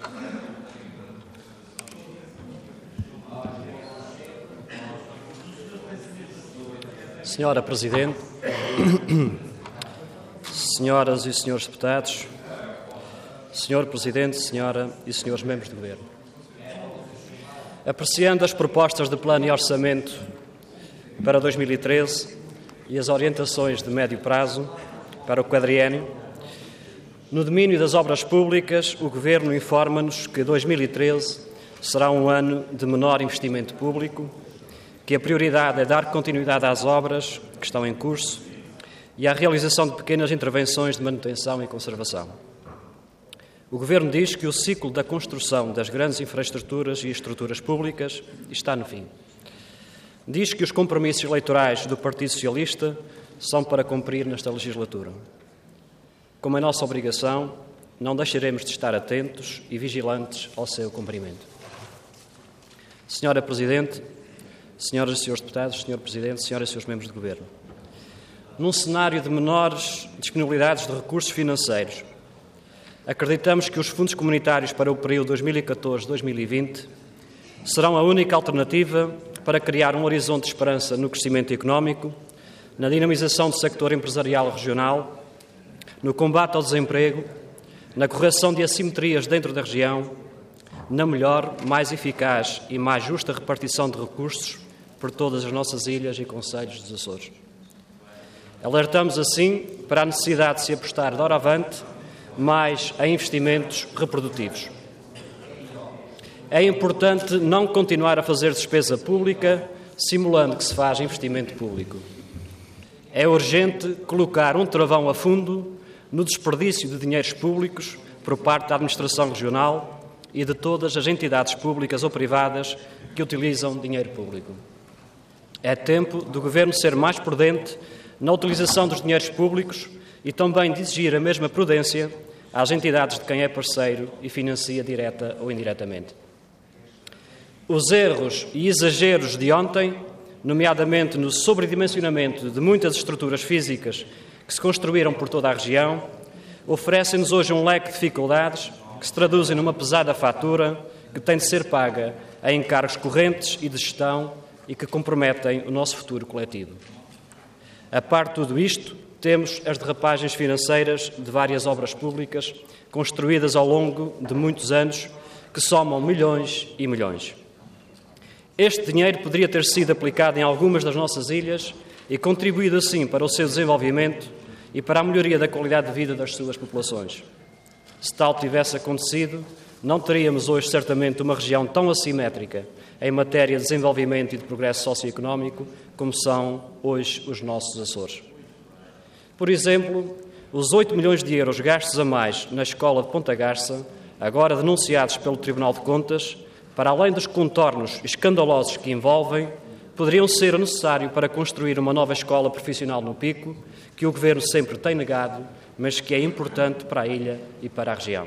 Senhora Presidente, senhoras e senhores deputados, Senhor Presidente, senhora e senhores membros do Governo, apreciando as propostas de plano e orçamento para 2013 e as orientações de médio prazo para o quadriênio, no domínio das obras públicas, o Governo informa-nos que 2013 será um ano de menor investimento público, que a prioridade é dar continuidade às obras que estão em curso e à realização de pequenas intervenções de manutenção e conservação. O Governo diz que o ciclo da construção das grandes infraestruturas e estruturas públicas está no fim. Diz que os compromissos eleitorais do Partido Socialista são para cumprir nesta legislatura. Como é nossa obrigação, não deixaremos de estar atentos e vigilantes ao seu cumprimento. Senhora Presidente, senhoras e senhores deputados, Senhor Presidente, senhoras e senhores membros do Governo, num cenário de menores disponibilidades de recursos financeiros, acreditamos que os fundos comunitários para o período 2014-2020 serão a única alternativa para criar um horizonte de esperança no crescimento económico, na dinamização do sector empresarial regional, no combate ao desemprego, na correção de assimetrias dentro da região, na melhor, mais eficaz e mais justa repartição de recursos por todas as nossas ilhas e concelhos dos Açores. Alertamos, assim, para a necessidade de se apostar de doravante mais em investimentos reprodutivos. É importante não continuar a fazer despesa pública simulando que se faz investimento público. É urgente colocar um travão a fundo no desperdício de dinheiros públicos por parte da administração regional e de todas as entidades públicas ou privadas que utilizam dinheiro público. É tempo do Governo ser mais prudente na utilização dos dinheiros públicos e também de exigir a mesma prudência às entidades de quem é parceiro e financia direta ou indiretamente. Os erros e exageros de ontem, nomeadamente no sobredimensionamento de muitas estruturas físicas que se construíram por toda a região, oferecem-nos hoje um leque de dificuldades que se traduzem numa pesada fatura que tem de ser paga a encargos correntes e de gestão e que comprometem o nosso futuro coletivo. A par de tudo isto, temos as derrapagens financeiras de várias obras públicas construídas ao longo de muitos anos que somam milhões e milhões. Este dinheiro poderia ter sido aplicado em algumas das nossas ilhas e contribuído assim para o seu desenvolvimento e para a melhoria da qualidade de vida das suas populações. Se tal tivesse acontecido, não teríamos hoje certamente uma região tão assimétrica em matéria de desenvolvimento e de progresso socioeconómico como são hoje os nossos Açores. Por exemplo, os 8 milhões de euros gastos a mais na escola de Ponta Garça, agora denunciados pelo Tribunal de Contas, para além dos contornos escandalosos que envolvem, poderiam ser necessários para construir uma nova escola profissional no Pico, que o Governo sempre tem negado, mas que é importante para a ilha e para a região.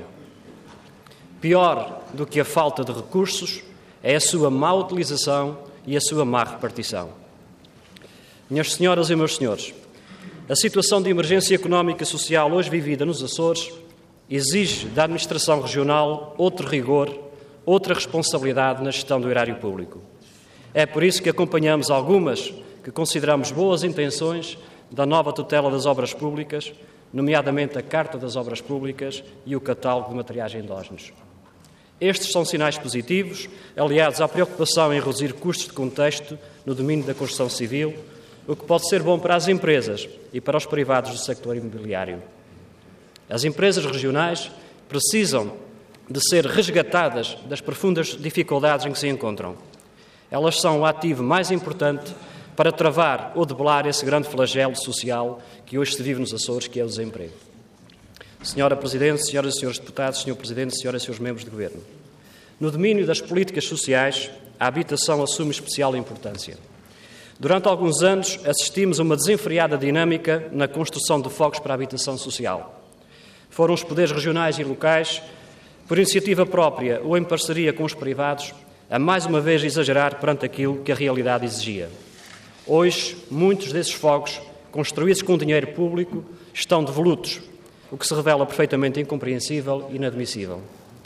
Pior do que a falta de recursos é a sua má utilização e a sua má repartição. Minhas senhoras e meus senhores, a situação de emergência económica e social hoje vivida nos Açores exige da administração regional outro rigor, outra responsabilidade na gestão do erário público. É por isso que acompanhamos algumas que consideramos boas intenções da nova tutela das obras públicas, nomeadamente a Carta das Obras Públicas e o Catálogo de Materiais Endógenos. Estes são sinais positivos, aliados à preocupação em reduzir custos de contexto no domínio da construção civil, o que pode ser bom para as empresas e para os privados do sector imobiliário. As empresas regionais precisam de ser resgatadas das profundas dificuldades em que se encontram. Elas são o ativo mais importante para travar ou debelar esse grande flagelo social que hoje se vive nos Açores, que é o desemprego. Senhora Presidente, senhoras e senhores deputados, Senhor Presidente, senhoras e senhores membros do Governo, no domínio das políticas sociais, a habitação assume especial importância. Durante alguns anos, assistimos a uma desenfreada dinâmica na construção de focos para a habitação social. Foram os poderes regionais e locais, por iniciativa própria ou em parceria com os privados, a mais uma vez exagerar perante aquilo que a realidade exigia. Hoje, muitos desses focos, construídos com dinheiro público, estão devolutos, o que se revela perfeitamente incompreensível e inadmissível.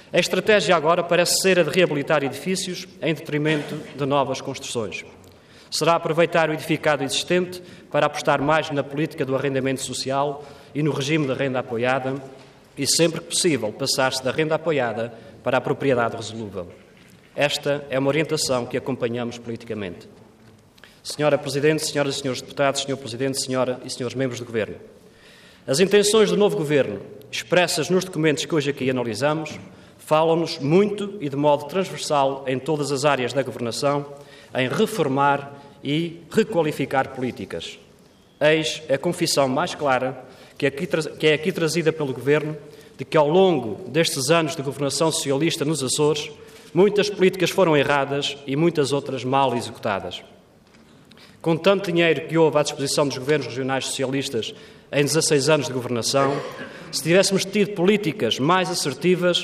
A estratégia agora parece ser a de reabilitar edifícios em detrimento de novas construções. Será aproveitar o edificado existente para apostar mais na política do arrendamento social e no regime de renda apoiada e, sempre que possível, passar-se da renda apoiada para a propriedade resolúvel. Esta é uma orientação que acompanhamos politicamente. Senhora Presidente, senhoras e senhores deputados, Senhor Presidente, senhora e senhores membros do Governo, as intenções do novo Governo, expressas nos documentos que hoje aqui analisamos, falam-nos muito e de modo transversal em todas as áreas da governação em reformar e requalificar políticas. Eis a confissão mais clara que é aqui trazida pelo Governo de que, ao longo destes anos de governação socialista nos Açores, muitas políticas foram erradas e muitas outras mal executadas. Com tanto dinheiro que houve à disposição dos governos regionais socialistas em 16 anos de governação, se tivéssemos tido políticas mais assertivas,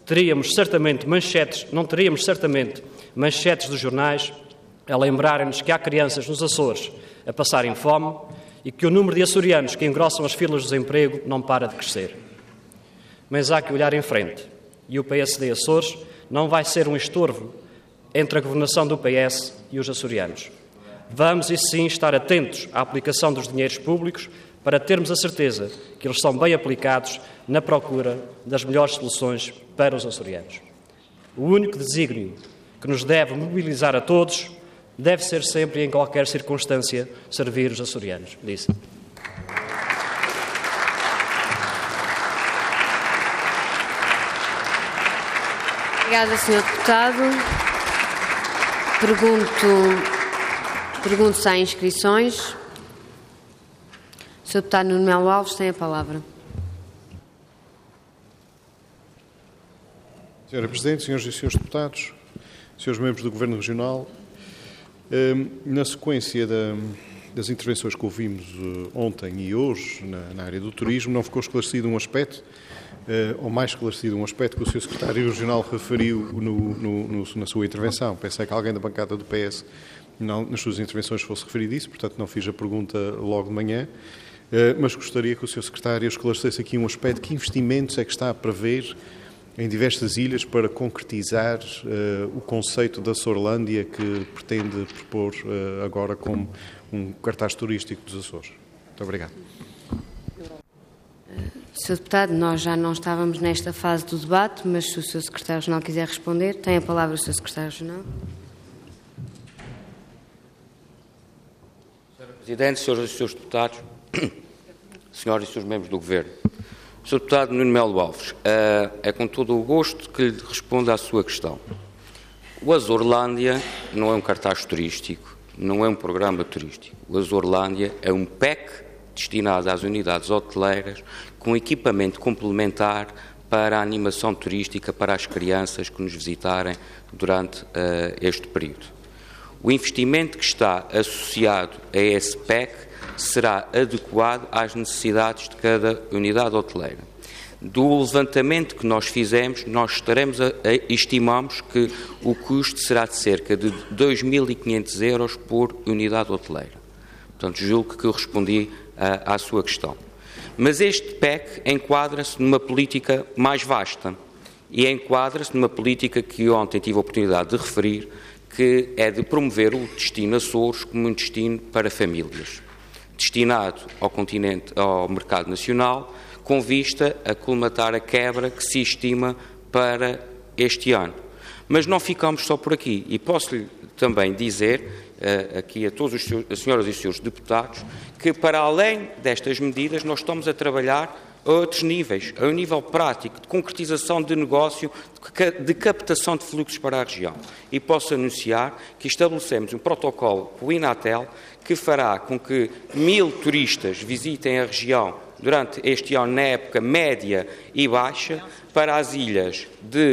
não teríamos certamente manchetes dos jornais a lembrarem-nos que há crianças nos Açores a passarem fome e que o número de açorianos que engrossam as filas do desemprego não para de crescer. Mas há que olhar em frente e o PSD Açores não vai ser um estorvo entre a governação do PS e os açorianos. Vamos, e sim, estar atentos à aplicação dos dinheiros públicos para termos a certeza que eles são bem aplicados na procura das melhores soluções para os açorianos. O único desígnio que nos deve mobilizar a todos deve ser sempre e em qualquer circunstância servir os açorianos. Disse. Obrigada, Sr. Deputado. Pergunto se há inscrições. O Sr. Deputado Nuno Melo Alves tem a palavra. Senhora Presidente, senhoras e senhores deputados, senhores membros do Governo Regional, na sequência das intervenções que ouvimos ontem e hoje na área do turismo, não ficou esclarecido um aspecto, ou mais esclarecido um aspecto que o Sr. Secretário Regional referiu na sua intervenção. Pensei que alguém da bancada do PS nas suas intervenções fosse referido isso, portanto não fiz a pergunta logo de manhã, mas gostaria que o Sr. Secretário esclarecesse aqui um aspecto: que investimentos é que está a prever em diversas ilhas para concretizar o conceito da Açorlândia que pretende propor agora como um cartaz turístico dos Açores. Muito obrigado. Sr. Deputado, nós já não estávamos nesta fase do debate, mas se o Sr. Secretário Regional quiser responder, tem a palavra o Sr. Secretário Regional. Sra. Presidente, senhoras e senhores deputados, senhoras e senhores membros do Governo, Sr. Deputado Nuno Melo Alves, é com todo o gosto que lhe respondo à sua questão. O Açorlândia não é um cartaz turístico, não é um programa turístico. O Açorlândia é um PEC destinado às unidades hoteleiras com equipamento complementar para a animação turística para as crianças que nos visitarem durante este período. O investimento que está associado a esse PEC será adequado às necessidades de cada unidade hoteleira. Do levantamento que nós fizemos, nós estimamos que o custo será de cerca de 2.500 euros por unidade hoteleira. Portanto, julgo que eu respondi à sua questão. Mas este PEC enquadra-se numa política mais vasta e enquadra-se numa política que ontem tive a oportunidade de referir, que é de promover o destino Açores como um destino para famílias, destinado ao mercado nacional, com vista a colmatar a quebra que se estima para este ano. Mas não ficamos só por aqui, e posso-lhe também dizer, aqui a todas as senhoras e os senhores deputados, que para além destas medidas nós estamos a trabalhar a outros níveis, a um nível prático, de concretização de negócio, de captação de fluxos para a região. E posso anunciar que estabelecemos um protocolo com o Inatel que fará com que 1.000 turistas visitem a região durante este ano, na época média e baixa, para as ilhas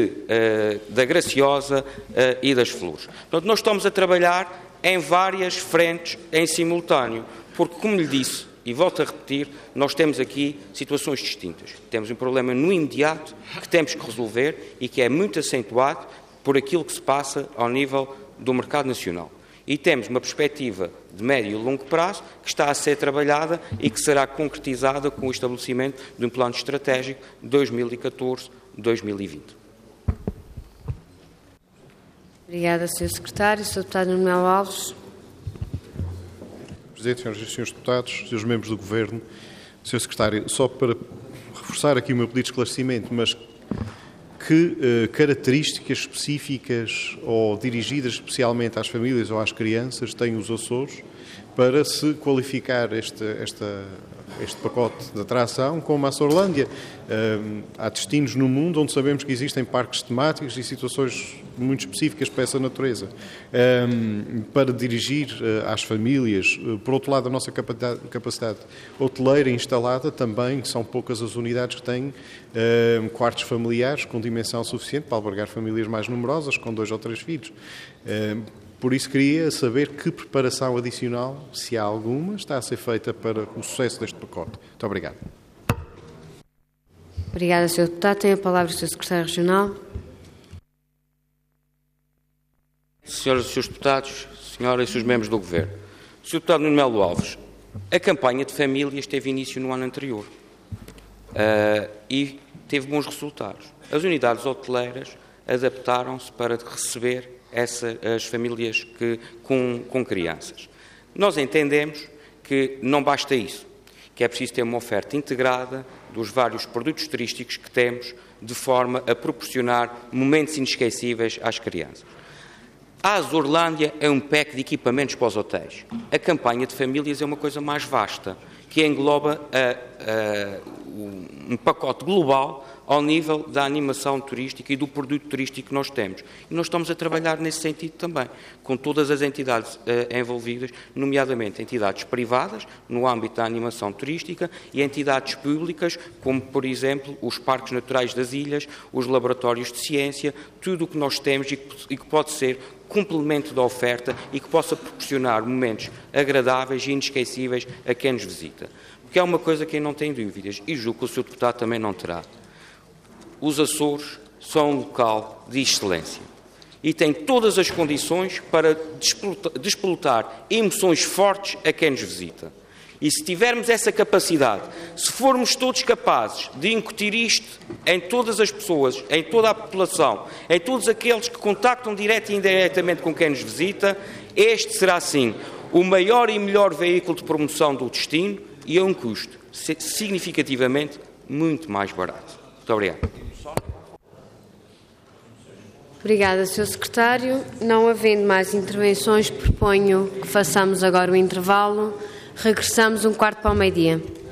da Graciosa e das Flores. Portanto, nós estamos a trabalhar em várias frentes em simultâneo, porque, como lhe disse, e volto a repetir, nós temos aqui situações distintas. Temos um problema no imediato que temos que resolver e que é muito acentuado por aquilo que se passa ao nível do mercado nacional. E temos uma perspectiva de médio e longo prazo que está a ser trabalhada e que será concretizada com o estabelecimento de um plano estratégico 2014-2020. Obrigada, Sr. Secretário. Sr. Deputado Nuno Melo Alves. Presidente, senhoras e senhores deputados, senhores membros do Governo, Sr. Secretário, só para reforçar aqui o meu pedido de esclarecimento, mas que características específicas ou dirigidas especialmente às famílias ou às crianças têm os Açores para se qualificar este pacote de atração como a Açorlândia? Há destinos no mundo onde sabemos que existem parques temáticos e situações muito específicas para essa natureza. Para dirigir às famílias, por outro lado, a nossa capacidade hoteleira instalada também, são poucas as unidades que têm quartos familiares com dimensão suficiente para albergar famílias mais numerosas, com 2 ou 3 filhos. Por isso queria saber que preparação adicional, se há alguma, está a ser feita para o sucesso deste pacote. Muito obrigado. Obrigada, Sr. Deputado. Tem a palavra o Sr. Secretário Regional. Senhoras e senhores deputados, senhoras e senhores membros do Governo, Sr. Deputado Nuno Melo Alves, a campanha de famílias teve início no ano anterior e teve bons resultados. As unidades hoteleiras adaptaram-se para receber as famílias com crianças. Nós entendemos que não basta isso, que é preciso ter uma oferta integrada dos vários produtos turísticos que temos, de forma a proporcionar momentos inesquecíveis às crianças. A Azorlândia é um pack de equipamentos para os hotéis. A campanha de famílias é uma coisa mais vasta, que engloba um pacote global ao nível da animação turística e do produto turístico que nós temos. E nós estamos a trabalhar nesse sentido também, com todas as entidades envolvidas, nomeadamente entidades privadas, no âmbito da animação turística, e entidades públicas, como, por exemplo, os parques naturais das ilhas, os laboratórios de ciência, tudo o que nós temos e que pode ser complemento da oferta e que possa proporcionar momentos agradáveis e inesquecíveis a quem nos visita. Porque é uma coisa que eu não tenho dúvidas, e julgo que o Sr. Deputado também não terá. Os Açores são um local de excelência e têm todas as condições para despelotar emoções fortes a quem nos visita. E se tivermos essa capacidade, se formos todos capazes de incutir isto em todas as pessoas, em toda a população, em todos aqueles que contactam direto e indiretamente com quem nos visita, este será, sim, o maior e melhor veículo de promoção do destino e a um custo significativamente muito mais barato. Muito obrigado. Obrigada, Sr. Secretário. Não havendo mais intervenções, proponho que façamos agora o intervalo. Regressamos 1/4 para o meio-dia.